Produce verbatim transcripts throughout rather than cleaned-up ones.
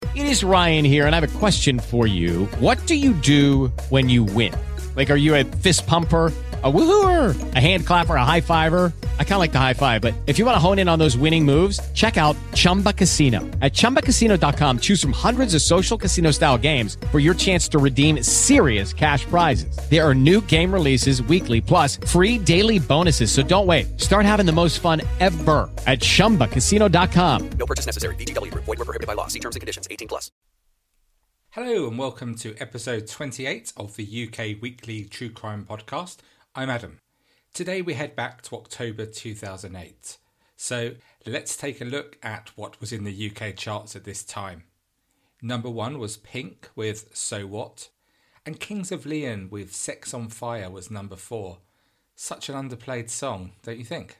It is Ryan here, and I have a question for you. What do you do when you win? Like, are you a fist pumper, a woohooer, a hand clapper, a high fiver? I kind of like the high five, but if you want to hone in on those winning moves, check out Chumba Casino. At chumba casino dot com, choose from hundreds of social casino-style games for your chance to redeem serious cash prizes. There are new game releases weekly, plus free daily bonuses. So don't wait. Start having the most fun ever at chumba casino dot com. No purchase necessary. V G W. Void where prohibited by law. See terms and conditions. eighteen plus. Hello and welcome to episode twenty-eight of the U K Weekly True Crime Podcast. I'm Adam. Today we head back to October two thousand eight. So let's take a look at what was in the U K charts at this time. Number one was Pink with So What, and Kings of Leon with Sex on Fire was number four. Such an underplayed song, don't you think?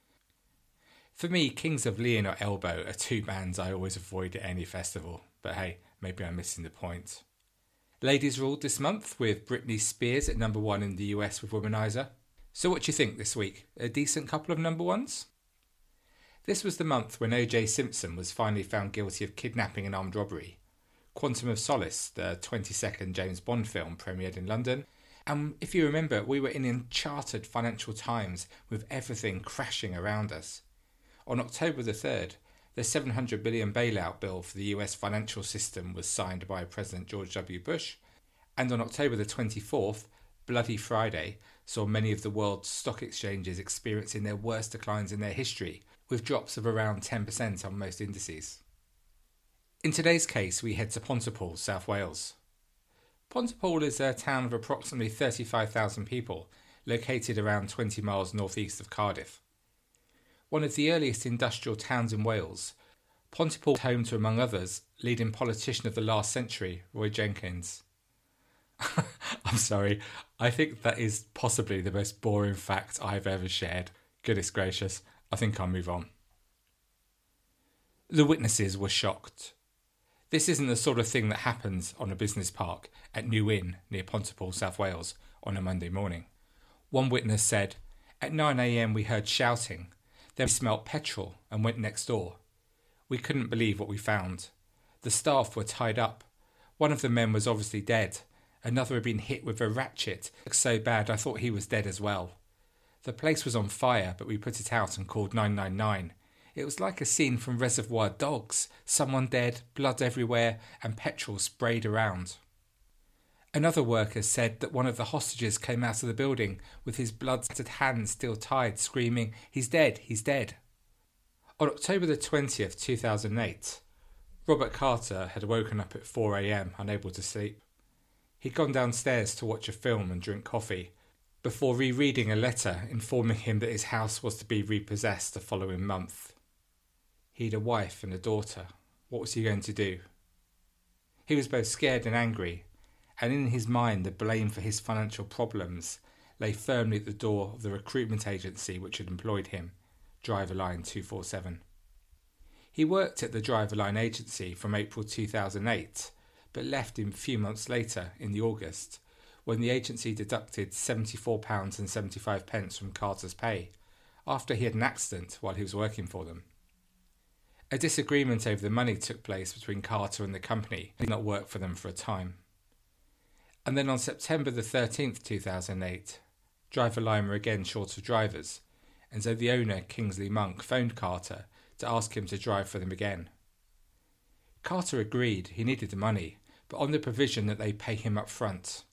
For me, Kings of Leon or Elbow are two bands I always avoid at any festival, but hey, maybe I'm missing the point. Ladies ruled this month with Britney Spears at number one in the U S with Womanizer. So what do you think this week? A decent couple of number ones? This was the month when O J Simpson was finally found guilty of kidnapping and armed robbery. Quantum of Solace, the twenty-second James Bond film, premiered in London. And if you remember, we were in uncharted financial times with everything crashing around us. On October the third, the seven hundred billion dollars bailout bill for the U S financial system was signed by President George W. Bush. And on October the twenty-fourth, Bloody Friday, saw many of the world's stock exchanges experiencing their worst declines in their history, with drops of around ten percent on most indices. In today's case, we head to Pontypool, South Wales. Pontypool is a town of approximately thirty-five thousand people, located around twenty miles northeast of Cardiff. One of the earliest industrial towns in Wales, Pontypool is home to, among others, leading politician of the last century, Roy Jenkins. I'm sorry, I think that is possibly the most boring fact I've ever shared. Goodness gracious, I think I'll move on. The witnesses were shocked. This isn't the sort of thing that happens on a business park at New Inn near Pontypool, South Wales, on a Monday morning. One witness said, "At nine a.m. we heard shouting. Then we smelt petrol and went next door. We couldn't believe what we found. The staff were tied up. One of the men was obviously dead. Another had been hit with a ratchet. It looked so bad I thought he was dead as well. The place was on fire, but we put it out and called nine nine nine. It was like a scene from Reservoir Dogs. Someone dead, blood everywhere, and petrol sprayed around." Another worker said that one of the hostages came out of the building with his blood-spattered hands still tied, screaming, "He's dead, he's dead." On October the twentieth, two thousand eight, Robert Carter had woken up at four a.m, unable to sleep. He'd gone downstairs to watch a film and drink coffee, before rereading a letter informing him that his house was to be repossessed the following month. He'd a wife and a daughter. What was he going to do? He was both scared and angry, and in his mind the blame for his financial problems lay firmly at the door of the recruitment agency which had employed him, Driverline two forty-seven. He worked at the Driverline agency from April two thousand eight, but left him a few months later, in the August, when the agency deducted seventy-four pounds seventy-five from Carter's pay, after he had an accident while he was working for them. A disagreement over the money took place between Carter and the company, and did not work for them for a time. And then on September the thirteenth, two thousand eight, Driverline were again short of drivers, and so the owner, Kingsley Monk, phoned Carter to ask him to drive for them again. Carter agreed he needed the money, but on the provision that they pay him up front.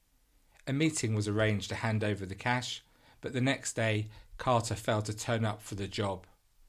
A meeting was arranged to hand over the cash, but the next day Carter failed to turn up for the job.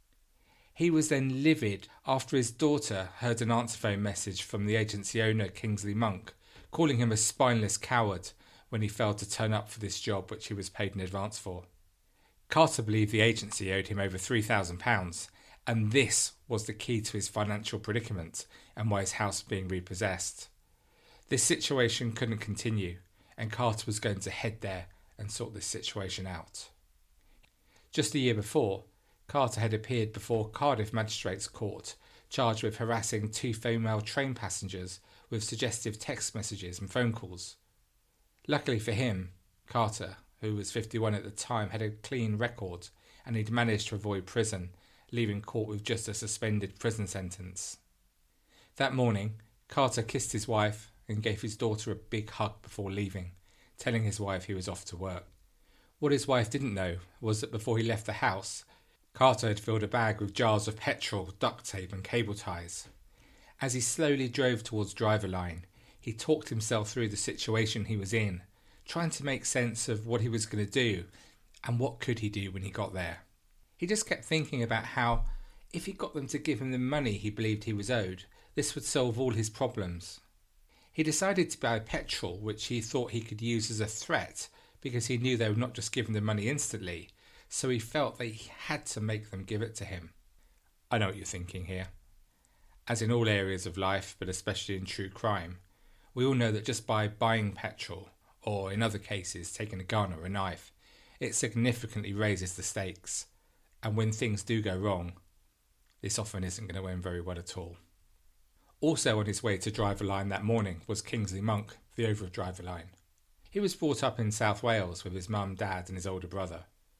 He was then livid after his daughter heard an answer phone message from the agency owner, Kingsley Monk, calling him a spineless coward when he failed to turn up for this job which he was paid in advance for. Carter believed the agency owed him over three thousand pounds, and this was the key to his financial predicament and why his house was being repossessed. This situation couldn't continue, and Carter was going to head there and sort this situation out. Just a year before, Carter had appeared before Cardiff Magistrates Court, charged with harassing two female train passengers with suggestive text messages and phone calls. Luckily for him, Carter, who was fifty-one at the time, had a clean record, and he'd managed to avoid prison, leaving court with just a suspended prison sentence. That morning, Carter kissed his wife and gave his daughter a big hug before leaving, telling his wife he was off to work. What his wife didn't know was that before he left the house, Carter had filled a bag with jars of petrol, duct tape and cable ties. As he slowly drove towards Driverline, he talked himself through the situation he was in, trying to make sense of what he was going to do and what could he do when he got there. He just kept thinking about how, if he got them to give him the money he believed he was owed, this would solve all his problems. He decided to buy petrol, which he thought he could use as a threat because he knew they would not just give him the money instantly, so he felt that he had to make them give it to him. I know what you're thinking here. As in all areas of life, but especially in true crime, we all know that just by buying petrol, or in other cases taking a gun or a knife, it significantly raises the stakes. And when things do go wrong, this often isn't going to end very well at all. Also on his way to Driverline that morning was Kingsley Monk, the owner of Driverline. He was brought up in South Wales with his mum, dad and his older brother.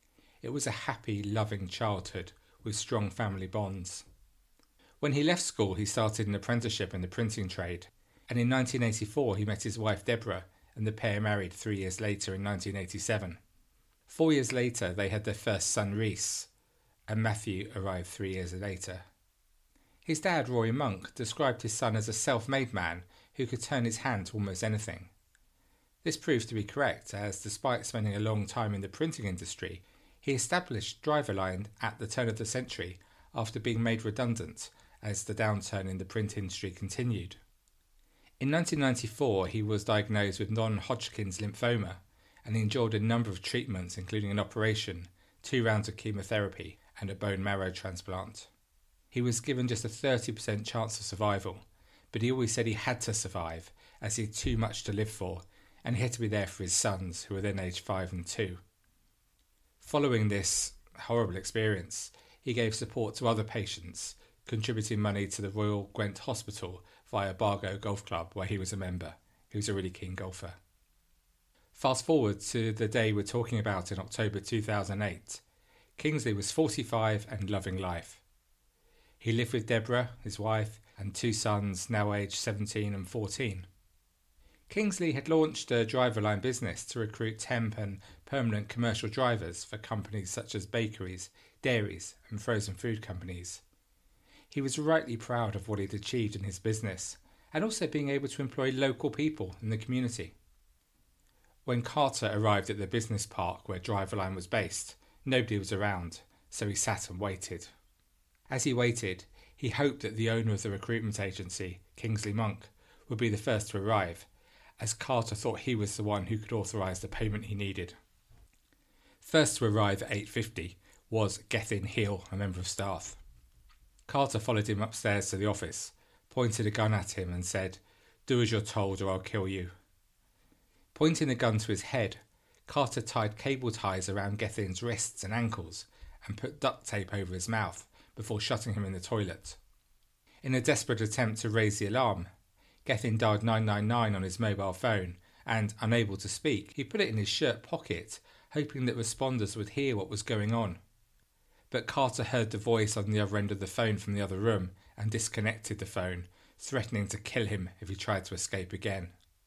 It was a happy, loving childhood with strong family bonds. When he left school, he started an apprenticeship in the printing trade, and in nineteen eighty-four he met his wife Deborah, and the pair married three years later in nineteen eighty-seven. Four years later they had their first son Rhys, and Matthew arrived three years later. His dad, Roy Monk, described his son as a self-made man who could turn his hand to almost anything. This proved to be correct, as despite spending a long time in the printing industry, he established Driverline at the turn of the century after being made redundant as the downturn in the print industry continued. In nineteen ninety-four he was diagnosed with non-Hodgkin's lymphoma and he endured a number of treatments including an operation, two rounds of chemotherapy and a bone marrow transplant. He was given just a thirty percent chance of survival, but he always said he had to survive as he had too much to live for and he had to be there for his sons, who were then aged five and two. Following this horrible experience, he gave support to other patients, contributing money to the Royal Gwent Hospital via Bargo Golf Club, where he was a member. He was a really keen golfer. Fast forward to the day we're talking about in October two thousand eight. Kingsley was forty-five and loving life. He lived with Deborah, his wife, and two sons, now aged seventeen and fourteen. Kingsley had launched a Driverline business to recruit temp and permanent commercial drivers for companies such as bakeries, dairies and frozen food companies. He was rightly proud of what he'd achieved in his business and also being able to employ local people in the community. When Carter arrived at the business park where Driverline was based, nobody was around, so he sat and waited. As he waited, he hoped that the owner of the recruitment agency, Kingsley Monk, would be the first to arrive, as Carter thought he was the one who could authorise the payment he needed. First to arrive at eight fifty was Gethin Hill, a member of staff. Carter followed him upstairs to the office, pointed a gun at him and said, "Do as you're told or I'll kill you." Pointing the gun to his head, Carter tied cable ties around Gethin's wrists and ankles and put duct tape over his mouth before shutting him in the toilet. In a desperate attempt to raise the alarm, Gethin dialed nine nine nine on his mobile phone and, unable to speak, he put it in his shirt pocket, hoping that responders would hear what was going on. But Carter heard the voice on the other end of the phone from the other room and disconnected the phone, threatening to kill him if he tried to escape again.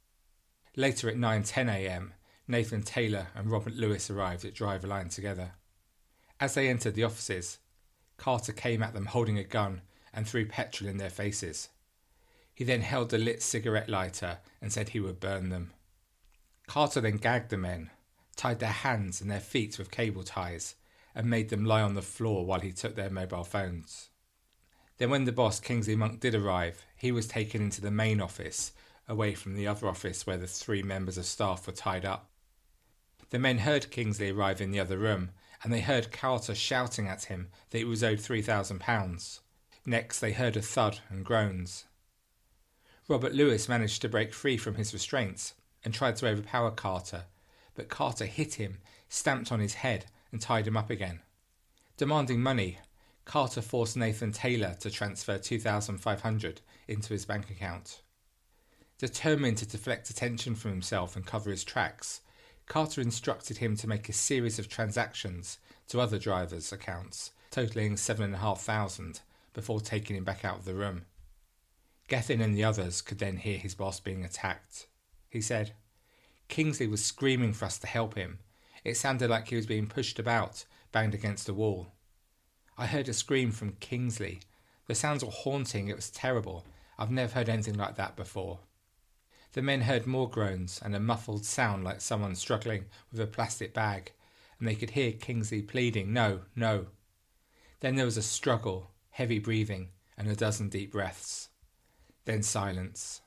Later at nine ten a m, Nathan Taylor and Robert Lewis arrived at Driverline together. As they entered the offices, Carter came at them holding a gun and threw petrol in their faces. He then held a lit cigarette lighter and said he would burn them. Carter then gagged the men, tied their hands and their feet with cable ties, and made them lie on the floor while he took their mobile phones. Then when the boss, Kingsley Monk, did arrive, he was taken into the main office, away from the other office where the three members of staff were tied up. The men heard Kingsley arrive in the other room, and they heard Carter shouting at him that he was owed three thousand pounds. Next they heard a thud and groans. Robert Lewis managed to break free from his restraints and tried to overpower Carter, but Carter hit him, stamped on his head and tied him up again. Demanding money, Carter forced Nathan Taylor to transfer two thousand five hundred dollars into his bank account. Determined to deflect attention from himself and cover his tracks, Carter instructed him to make a series of transactions to other drivers' accounts, totalling seven thousand five hundred dollars, before taking him back out of the room. Gethin and the others could then hear his boss being attacked. He said, "Kingsley was screaming for us to help him. It sounded like he was being pushed about, banged against a wall. I heard a scream from Kingsley. The sounds were haunting, it was terrible. I've never heard anything like that before." The men heard more groans and a muffled sound like someone struggling with a plastic bag, and they could hear Kingsley pleading, "No, no." Then there was a struggle, heavy breathing, and a dozen deep breaths. Then silence.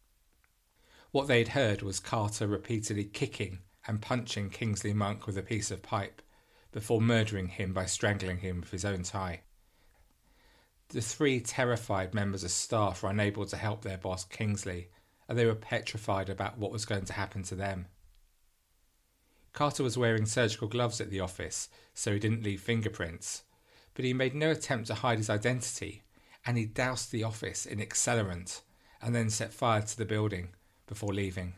What they'd heard was Carter repeatedly kicking and punching Kingsley Monk with a piece of pipe, before murdering him by strangling him with his own tie. The three terrified members of staff were unable to help their boss Kingsley, and they were petrified about what was going to happen to them. Carter was wearing surgical gloves at the office, so he didn't leave fingerprints, but he made no attempt to hide his identity, and he doused the office in accelerant and then set fire to the building before leaving.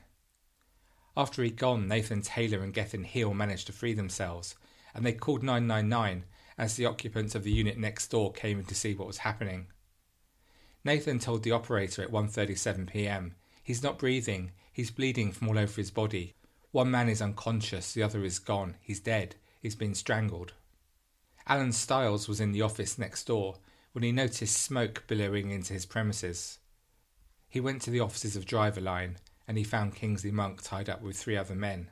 After he'd gone, Nathan Taylor and Gethin Hill managed to free themselves, and they called nine nine nine as the occupants of the unit next door came in to see what was happening. Nathan told the operator at one thirty-seven p m, "He's not breathing, he's bleeding from all over his body. One man is unconscious, the other is gone, he's dead, he's been strangled." Alan Stiles was in the office next door when he noticed smoke billowing into his premises. He went to the offices of Driverline and he found Kingsley Monk tied up with three other men.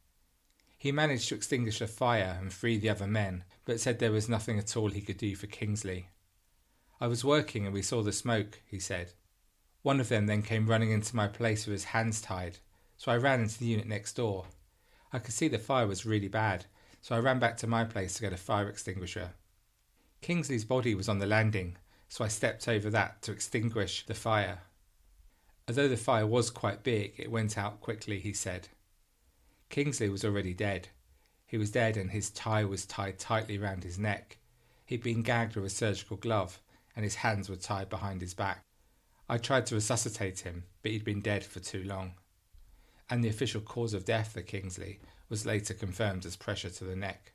He managed to extinguish the fire and free the other men, but said there was nothing at all he could do for Kingsley. "I was working and we saw the smoke," he said. "One of them then came running into my place with his hands tied, so I ran into the unit next door. I could see the fire was really bad, so I ran back to my place to get a fire extinguisher. Kingsley's body was on the landing, so I stepped over that to extinguish the fire. Although the fire was quite big, it went out quickly," he said. Kingsley was already dead. He was dead and his tie was tied tightly round his neck. He'd been gagged with a surgical glove and his hands were tied behind his back. I tried to resuscitate him, but he'd been dead for too long. And the official cause of death for Kingsley was later confirmed as pressure to the neck.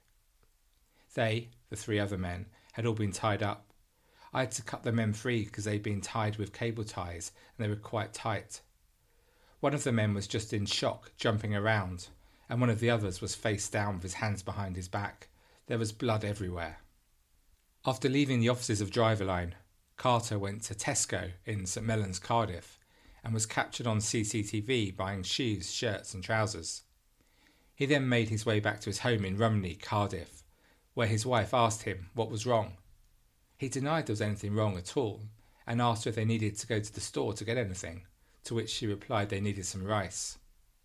They, the three other men, had all been tied up. I had to cut the men free because they'd been tied with cable ties and they were quite tight. One of the men was just in shock, jumping around, and one of the others was face down with his hands behind his back. There was blood everywhere. After leaving the offices of Driverline, Carter went to Tesco in St Mellons, Cardiff, and was captured on C C T V buying shoes, shirts and trousers. He then made his way back to his home in Rumney, Cardiff, where his wife asked him what was wrong. He denied there was anything wrong at all, and asked her if they needed to go to the store to get anything, to which she replied they needed some rice.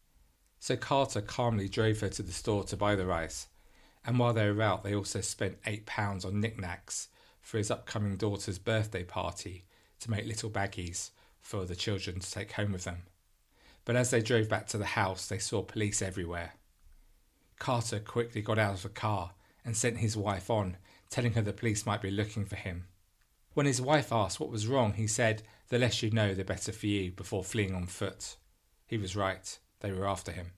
So Carter calmly drove her to the store to buy the rice, and while they were out they also spent eight pounds on knickknacks for his upcoming daughter's birthday party to make little baggies for the children to take home with them. But as they drove back to the house they saw police everywhere. Carter quickly got out of the car and sent his wife on, telling her the police might be looking for him. When his wife asked what was wrong, he said, "The less you know, the better for you," before fleeing on foot. He was right. They were after him.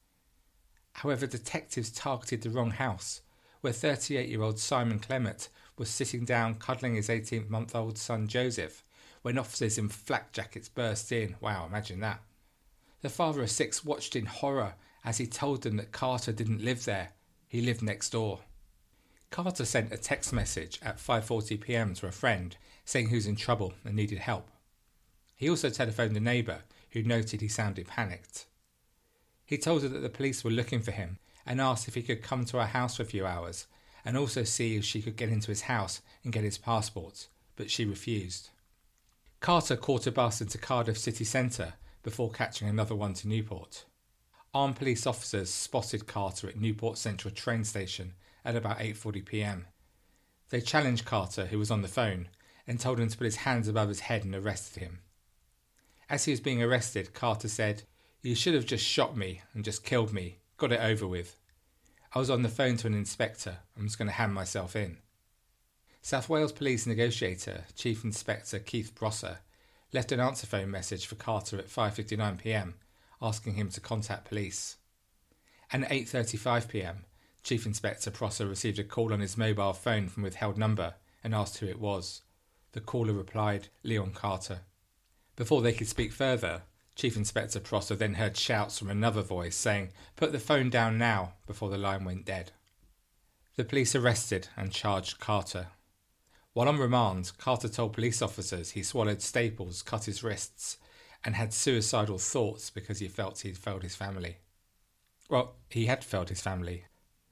However, detectives targeted the wrong house, where thirty-eight-year-old Simon Clement was sitting down cuddling his eighteen-month-old son Joseph, when officers in flak jackets burst in. Wow, imagine that. The father of six watched in horror as he told them that Carter didn't live there. He lived next door. Carter sent a text message at five forty p m to a friend saying he was in trouble and needed help. He also telephoned a neighbour who noted he sounded panicked. He told her that the police were looking for him and asked if he could come to her house for a few hours and also see if she could get into his house and get his passport, but she refused. Carter caught a bus into Cardiff city centre before catching another one to Newport. Armed police officers spotted Carter at Newport Central train station at about eight forty p m. They challenged Carter, who was on the phone, and told him to put his hands above his head and arrested him. As he was being arrested, Carter said, "You should have just shot me and just killed me, got it over with. I was on the phone to an inspector and was going to hand myself in." South Wales Police negotiator, Chief Inspector Keith Brosser, left an answer phone message for Carter at five fifty-nine p m, asking him to contact police. And at eight thirty-five p m, Chief Inspector Prosser received a call on his mobile phone from withheld number and asked who it was. The caller replied, "Leon Carter." Before they could speak further, Chief Inspector Prosser then heard shouts from another voice saying, "Put the phone down now," before the line went dead. The police arrested and charged Carter. While on remand, Carter told police officers he swallowed staples, cut his wrists, and had suicidal thoughts because he felt he'd failed his family. Well, he had failed his family.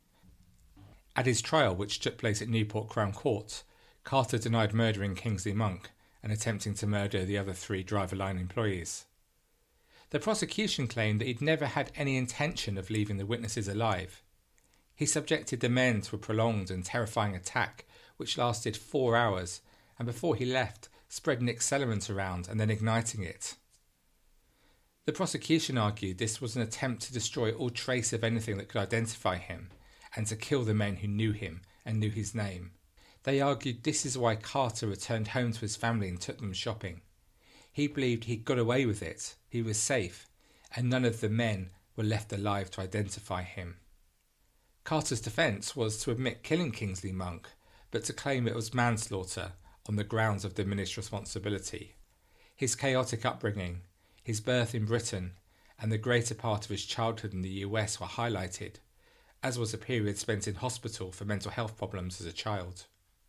At his trial, which took place at Newport Crown Court, Carter denied murdering Kingsley Monk and attempting to murder the other three driver line employees. The prosecution claimed that he'd never had any intention of leaving the witnesses alive. He subjected the men to a prolonged and terrifying attack which lasted four hours, and before he left, spreading accelerant around and then igniting it. The prosecution argued this was an attempt to destroy all trace of anything that could identify him, and to kill the men who knew him and knew his name. They argued this is why Carter returned home to his family and took them shopping. He believed he got away with it, he was safe, and none of the men were left alive to identify him. Carter's defence was to admit killing Kingsley Monk, but to claim it was manslaughter on the grounds of diminished responsibility. His chaotic upbringing, his birth in Britain, and the greater part of his childhood in the U S were highlighted, as was a period spent in hospital for mental health problems as a child.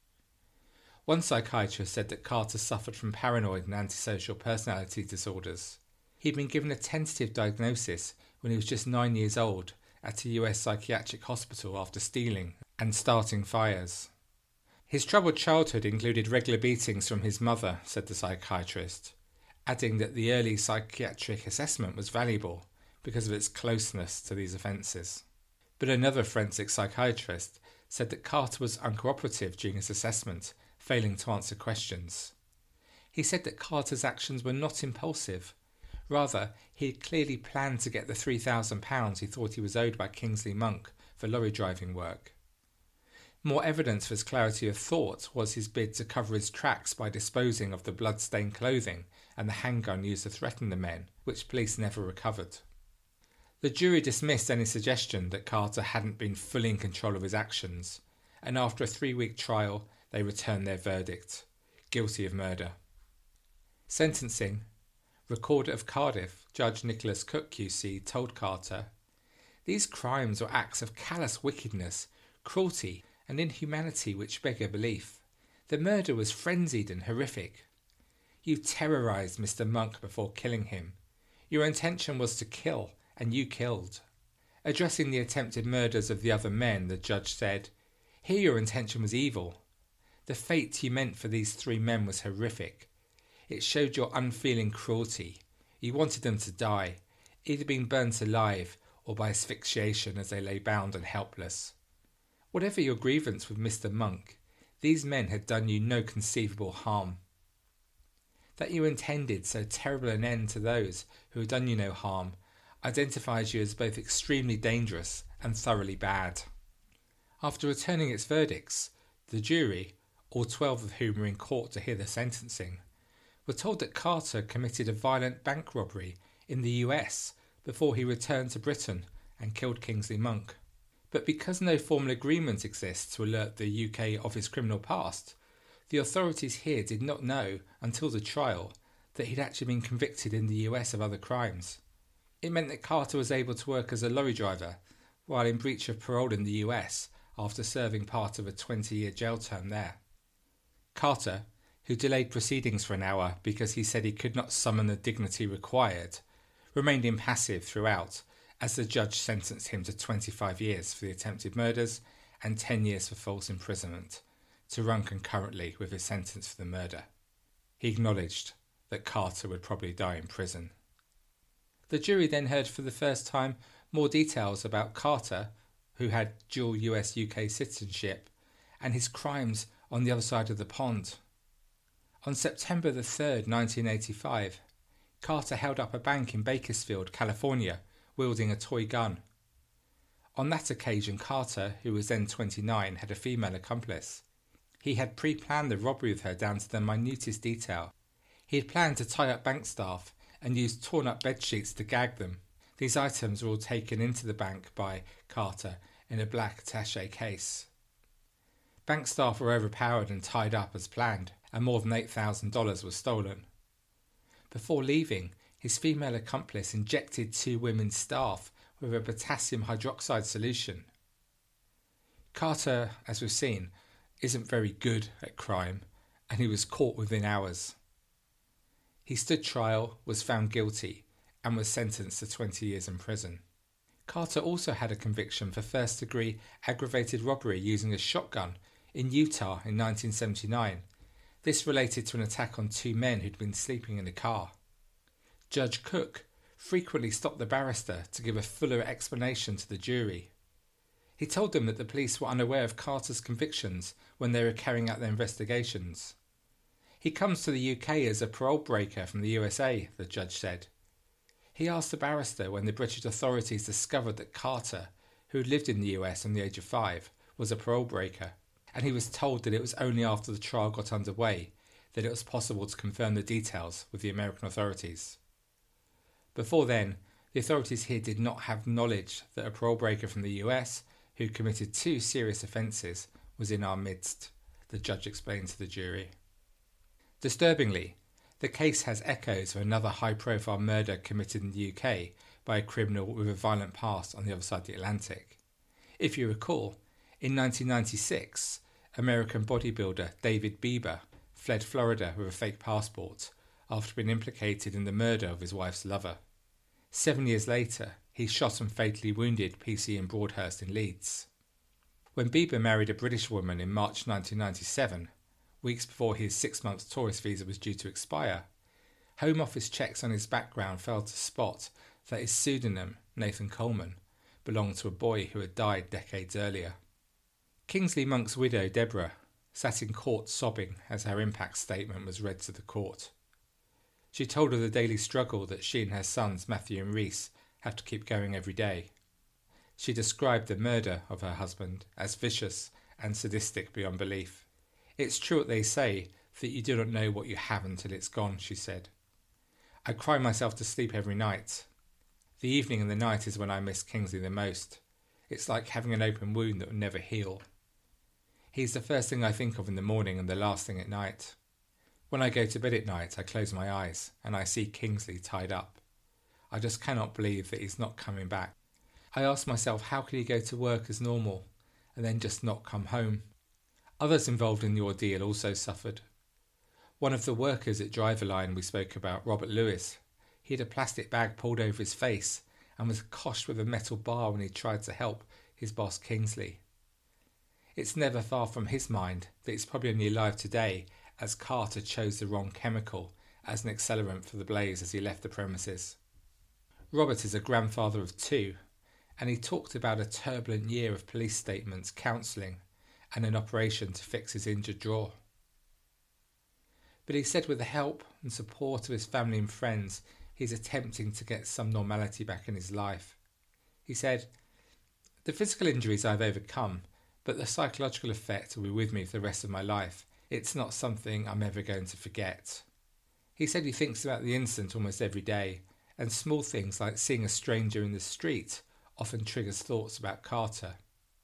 One psychiatrist said that Carter suffered from paranoid and antisocial personality disorders. He'd been given a tentative diagnosis when he was just nine years old at a U S psychiatric hospital after stealing and starting fires. His troubled childhood included regular beatings from his mother, said the psychiatrist, adding that the early psychiatric assessment was valuable because of its closeness to these offences. But another forensic psychiatrist said that Carter was uncooperative during his assessment, failing to answer questions. He said that Carter's actions were not impulsive. Rather, he had clearly planned to get the three thousand pounds he thought he was owed by Kingsley Monk for lorry driving work. More evidence for his clarity of thought was his bid to cover his tracks by disposing of the blood-stained clothing and the handgun used to threaten the men, which police never recovered. The jury dismissed any suggestion that Carter hadn't been fully in control of his actions, and after a three-week trial, they returned their verdict: guilty of murder. Sentencing. Recorder of Cardiff, Judge Nicholas Cook Q C, told Carter, "These crimes were acts of callous wickedness, cruelty, and inhumanity which beggar belief. The murder was frenzied and horrific. You terrorised Mister Monk before killing him. Your intention was to kill, and you killed." Addressing the attempted murders of the other men, the judge said, "Here your intention was evil. The fate you meant for these three men was horrific. It showed your unfeeling cruelty. You wanted them to die, either being burnt alive or by asphyxiation as they lay bound and helpless. Whatever your grievance with Mister Monk, these men had done you no conceivable harm. That you intended so terrible an end to those who had done you no harm identifies you as both extremely dangerous and thoroughly bad." After returning its verdicts, the jury, all twelve of whom were in court to hear the sentencing, were told that Carter committed a violent bank robbery in the U S before he returned to Britain and killed Kingsley Monk. But because no formal agreement exists to alert the U K of his criminal past, the authorities here did not know until the trial that he'd actually been convicted in the U S of other crimes. It meant that Carter was able to work as a lorry driver while in breach of parole in the U S after serving part of a twenty-year jail term there. Carter, who delayed proceedings for an hour because he said he could not summon the dignity required, remained impassive throughout as the judge sentenced him to twenty-five years for the attempted murders and ten years for false imprisonment, to run concurrently with his sentence for the murder. He acknowledged that Carter would probably die in prison. The jury then heard for the first time more details about Carter, who had dual U S U K citizenship, and his crimes on the other side of the pond. On September the third, nineteen eighty-five, Carter held up a bank in Bakersfield, California, wielding a toy gun. On that occasion, Carter, who was then twenty-nine, had a female accomplice. He had pre-planned the robbery with her down to the minutest detail. He had planned to tie up bank staff and use torn-up bedsheets to gag them. These items were all taken into the bank by Carter in a black attaché case. Bank staff were overpowered and tied up as planned, and more than eight thousand dollars was stolen. Before leaving, his female accomplice injected two women's staff with a potassium hydroxide solution. Carter, as we've seen, isn't very good at crime, and he was caught within hours. He stood trial, was found guilty, and was sentenced to twenty years in prison. Carter also had a conviction for first-degree aggravated robbery using a shotgun in Utah in nineteen seventy-nine. This related to an attack on two men who'd been sleeping in a car. Judge Cook frequently stopped the barrister to give a fuller explanation to the jury. He told them that the police were unaware of Carter's convictions when they were carrying out their investigations. He comes to the U K as a parole breaker from the U S A, the judge said. He asked the barrister when the British authorities discovered that Carter, who had lived in the U S from the age of five, was a parole breaker, and he was told that it was only after the trial got underway that it was possible to confirm the details with the American authorities. Before then, the authorities here did not have knowledge that a parole breaker from the U S, who committed two serious offences, was in our midst, the judge explained to the jury. Disturbingly, the case has echoes of another high-profile murder committed in the U K by a criminal with a violent past on the other side of the Atlantic. If you recall, in nineteen ninety-six, American bodybuilder David Bieber fled Florida with a fake passport after being implicated in the murder of his wife's lover. Seven years later, he shot and fatally wounded P C in Broadhurst in Leeds. When Bieber married a British woman in March nineteen ninety-seven, weeks before his six-month tourist visa was due to expire, Home Office checks on his background failed to spot that his pseudonym, Nathan Coleman, belonged to a boy who had died decades earlier. Kingsley Monk's widow, Deborah, sat in court sobbing as her impact statement was read to the court. She told of the daily struggle that she and her sons, Matthew and Reese, have to keep going every day. She described the murder of her husband as vicious and sadistic beyond belief. "It's true what they say, that you do not know what you have until it's gone," she said. "I cry myself to sleep every night. The evening and the night is when I miss Kingsley the most. It's like having an open wound that will never heal. He's the first thing I think of in the morning and the last thing at night. When I go to bed at night, I close my eyes and I see Kingsley tied up. I just cannot believe that he's not coming back. I ask myself, how could he go to work as normal and then just not come home?" Others involved in the ordeal also suffered. One of the workers at Driverline we spoke about, Robert Lewis, he had a plastic bag pulled over his face and was coshed with a metal bar when he tried to help his boss Kingsley. It's never far from his mind that he's probably only alive today as Carter chose the wrong chemical as an accelerant for the blaze as he left the premises. Robert is a grandfather of two, and he talked about a turbulent year of police statements, counselling, and an operation to fix his injured jaw. But he said with the help and support of his family and friends, he's attempting to get some normality back in his life. He said, "The physical injuries I've overcome, but the psychological effect will be with me for the rest of my life. It's not something I'm ever going to forget." He said he thinks about the incident almost every day, and small things like seeing a stranger in the street often triggers thoughts about Carter.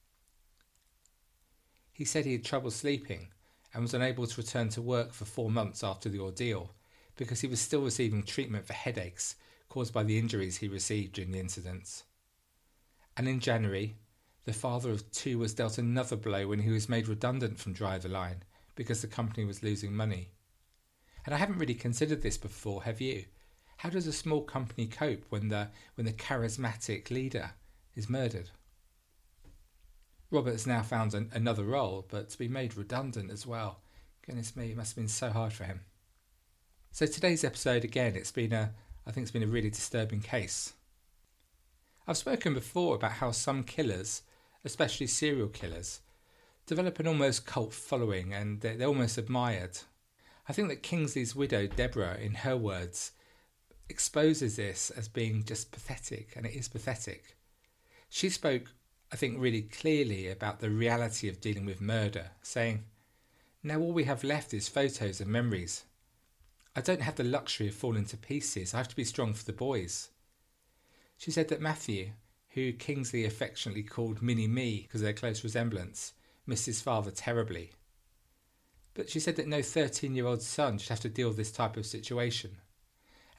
He said he had trouble sleeping and was unable to return to work for four months after the ordeal because he was still receiving treatment for headaches caused by the injuries he received during the incidents. And in January, the father of two was dealt another blow when he was made redundant from Driverline because the company was losing money. And I haven't really considered this before, have you? How does a small company cope when the when the charismatic leader is murdered? Robert has now found an, another role, but to be made redundant as well. Goodness me, it must have been so hard for him. So today's episode, again, it's been a, I think it's been a really disturbing case. I've spoken before about how some killers, especially serial killers, develop an almost cult following and they're, they're almost admired. I think that Kingsley's widow, Deborah, in her words, exposes this as being just pathetic, and it is pathetic. She spoke, I think, really clearly about the reality of dealing with murder, saying, "Now all we have left is photos and memories. I don't have the luxury of falling to pieces. I have to be strong for the boys." She said that Matthew, who Kingsley affectionately called Mini-Me because of their close resemblance, missed his father terribly. But she said that no thirteen-year-old son should have to deal with this type of situation.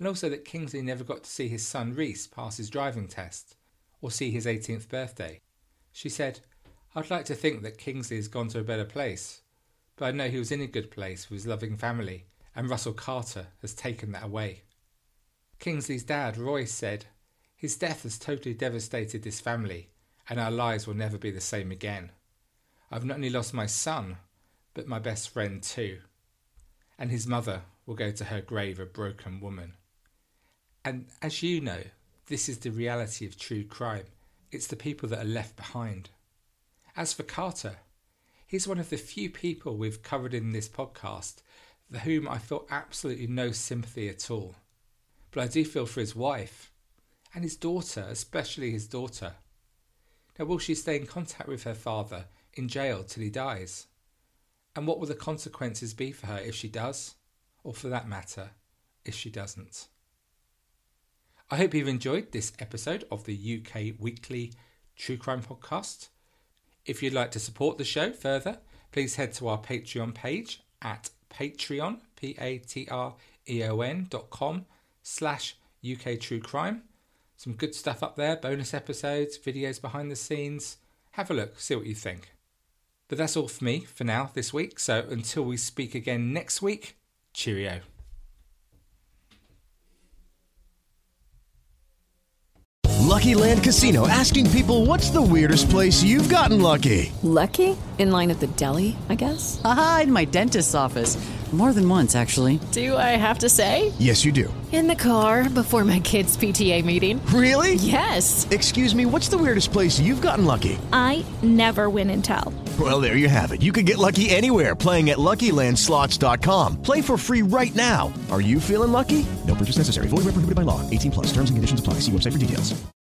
and also that Kingsley never got to see his son Reese pass his driving test or see his eighteenth birthday. She said, "I'd like to think that Kingsley has gone to a better place, but I know he was in a good place with his loving family, and Russell Carter has taken that away." Kingsley's dad, Roy, said, "His death has totally devastated this family, and our lives will never be the same again. I've not only lost my son, but my best friend too." And his mother will go to her grave a broken woman. And as you know, this is the reality of true crime. It's the people that are left behind. As for Carter, he's one of the few people we've covered in this podcast for whom I feel absolutely no sympathy at all. But I do feel for his wife and his daughter, especially his daughter. Now, will she stay in contact with her father in jail till he dies? And what will the consequences be for her if she does? Or for that matter, if she doesn't? I hope you've enjoyed this episode of the U K Weekly True Crime Podcast. If you'd like to support the show further, please head to our Patreon page at Patreon, P-A-T-R-E-O-N dot com slash UK True Crime. Some good stuff up there, bonus episodes, videos behind the scenes. Have a look, see what you think. But that's all for me for now this week, so until we speak again next week, cheerio. Lucky Land Casino, asking people, what's the weirdest place you've gotten lucky? Lucky? In line at the deli, I guess? Aha, in my dentist's office. More than once, actually. Do I have to say? Yes, you do. In the car before my kids' P T A meeting. Really? Yes. Excuse me, what's the weirdest place you've gotten lucky? I never win and tell. Well, there you have it. You can get lucky anywhere, playing at Lucky Land Slots dot com. Play for free right now. Are you feeling lucky? No purchase necessary. Void where prohibited by law. eighteen plus. Terms and conditions apply. See website for details.